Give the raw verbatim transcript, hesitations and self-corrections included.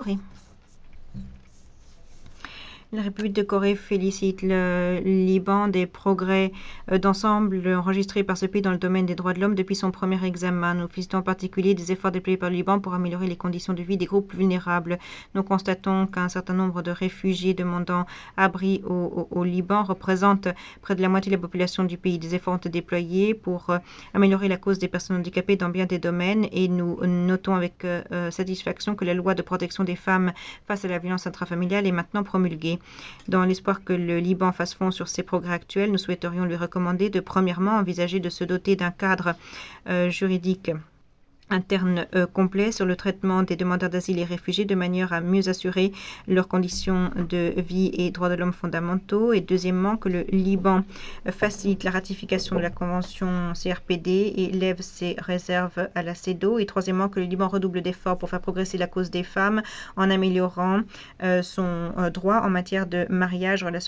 Corée. La République de Corée félicite le Liban des progrès d'ensemble enregistrés par ce pays dans le domaine des droits de l'homme depuis son premier examen. Nous félicitons en particulier des efforts déployés par le Liban pour améliorer les conditions de vie des groupes vulnérables. Nous constatons qu'un certain nombre de réfugiés demandant abri au, au, au Liban représentent près de la moitié de la population du pays. Des efforts ont été déployés pour euh, améliorer la cause des personnes handicapées dans bien des domaines et nous notons avec euh, satisfaction que la loi de protection des femmes face à la violence intrafamiliale est maintenant promulguée. Dans l'espoir que le Liban fasse fond sur ses progrès actuels, nous souhaiterions lui recommander de premièrement envisager de se doter d'un cadre euh, juridique interne euh, complet sur le traitement des demandeurs d'asile et réfugiés de manière à mieux assurer leurs conditions de vie et droits de l'homme fondamentaux. Et deuxièmement, que le Liban facilite la ratification de la convention C R P D et lève ses réserves à la CEDAW. Et troisièmement, que le Liban redouble d'efforts pour faire progresser la cause des femmes en améliorant euh, son euh, droit en matière de mariage, relations